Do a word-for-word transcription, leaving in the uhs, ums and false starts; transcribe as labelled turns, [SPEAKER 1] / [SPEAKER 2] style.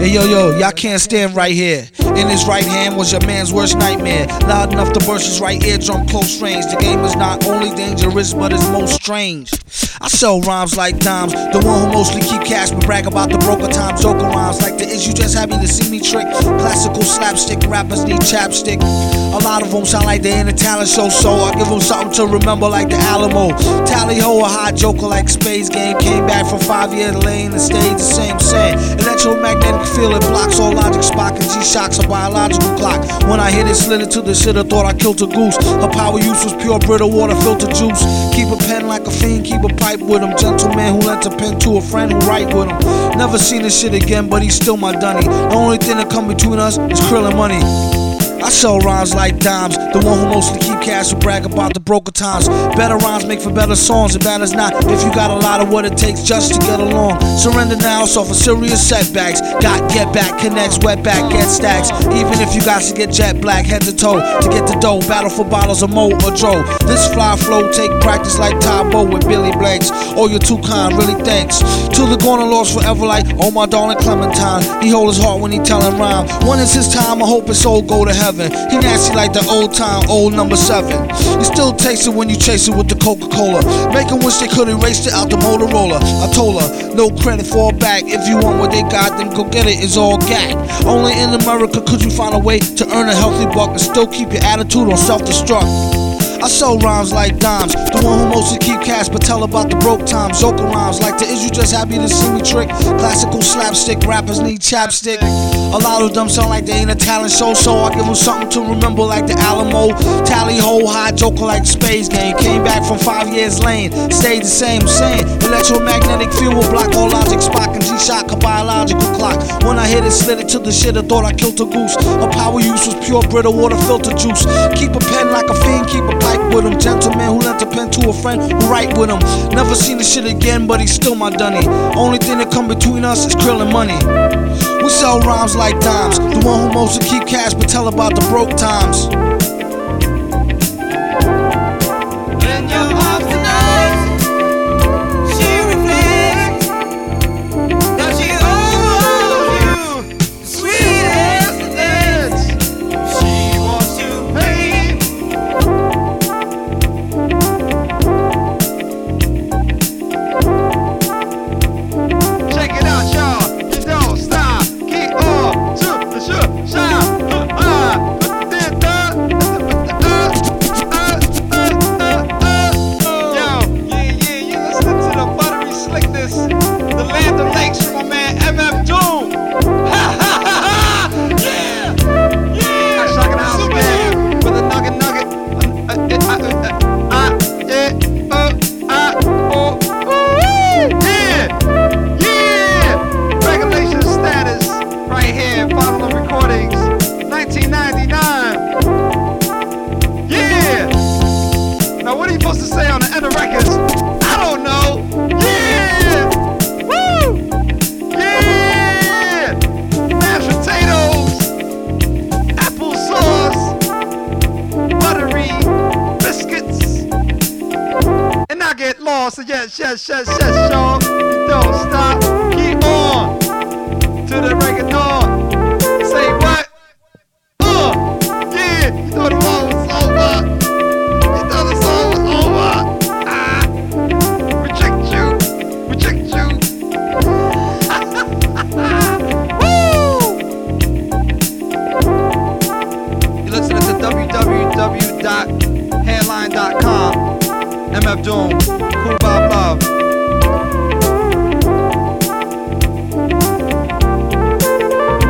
[SPEAKER 1] Hey yo yo, y'all can't stand right here. In his right hand was your man's worst nightmare. Loud enough to burst his right eardrum close range. The game is not only dangerous, but it's most strange. I sell rhymes like dimes, the one who mostly keep cash but brag about the broker times. Joker rhymes like the is you just happy to see me trick. Classical slapstick, rappers need chapstick. A lot of them sound like they in a talent show, so I give them something to remember like the Alamo. Tally ho, a hot joker like Space Game. Came back from five years lane and stayed the same same. Electromagnetic field, it blocks all logic, Spock and G-Shock's a biological clock. When I hit it, slid into the shit, I thought I killed a goose. Her power use was pure brittle water filter juice. Keep a pen like a fiend, keep a pipe with him. Gentleman who lent a pen to a friend who write with him. Never seen this shit again, but he's still my dunny. The only thing that come between us is krill and money. I sell rhymes like dimes, the one who mostly keep cash and brag about the broker times. Better rhymes make for better songs, and bad as not if you got a lot of what it takes just to get along. Surrender now, suffer serious setbacks. Got get back, connects, wet back, get stacks. Even if you got to get jet black, head to toe to get the dough. Battle for bottles of Mo or Dro. This fly flow take practice like Tybo with Billy Blanks. Oh, you're too kind, really thanks. To the gonna lost forever like oh my darling Clementine. He hold his heart when he tellin' rhyme. When it's his time, I hope his soul go to heaven. He nasty like the old time, old number seven. You still taste it when you chase it with the Coca-Cola. Make 'em wish they could erase it out the Motorola. I told her, no credit, fall back. If you want what they got, then go get it, it's all gag. Only in America could you find a way to earn a healthy buck and still keep your attitude on self-destruct. I sell rhymes like dimes, the one who mostly keep cash but tell about the broke times. Joker rhymes like the is you just happy to see me trick. Classical slapstick, rappers need chapstick. A lot of them sound like they ain't a talent show, so I give them something to remember like the Alamo. Tally ho, high joker like Space Game. Came back from five years lane, stayed the same, same. Electromagnetic field will block all logic, Spock and G-Shock a biological clock. When I hit it, slid it to the shit, I thought I killed a goose. Her power use was pure brittle water filter juice. Keep a pen like a fiend, keep a pipe with him. Gentleman who lent a pen to a friend who write with him. Never seen this shit again, but he's still my dunny. Only thing that come between us is krill and money. We sell rhymes like dimes, the one who mostly keep cash but tell about the broke times.
[SPEAKER 2] In your arms tonight, she reflects that she owes you the sweetest dance. She wants to pay. Check it out, y'all. You don't stop. Keep on to the show. Shout. Ah. The land of lakes from my man M F Doom. Ha ha ha ha! Yeah! Yeah! Shocking house man with a nugget nugget. Uh, uh, uh, uh, uh, yeah, uh, uh, oh, ooh, yeah! Yeah! Regulation status right here. Final recordings, nineteen ninety-nine. Yeah! Now what are you supposed to say on the end of records? I don't know. Yeah! Woo! Yeah! Mashed potatoes, applesauce, buttery biscuits, and I get lost. So yes, yes, yes, yes, y'all. You don't stop. Keep on to the break of dawn. Say what? Uh, yeah. You thought the song was over. You thought the song was over. Ah, reject you, reject you. Woo! You listen to w w w dot headline dot com. M F Doom, Cool Bob Love.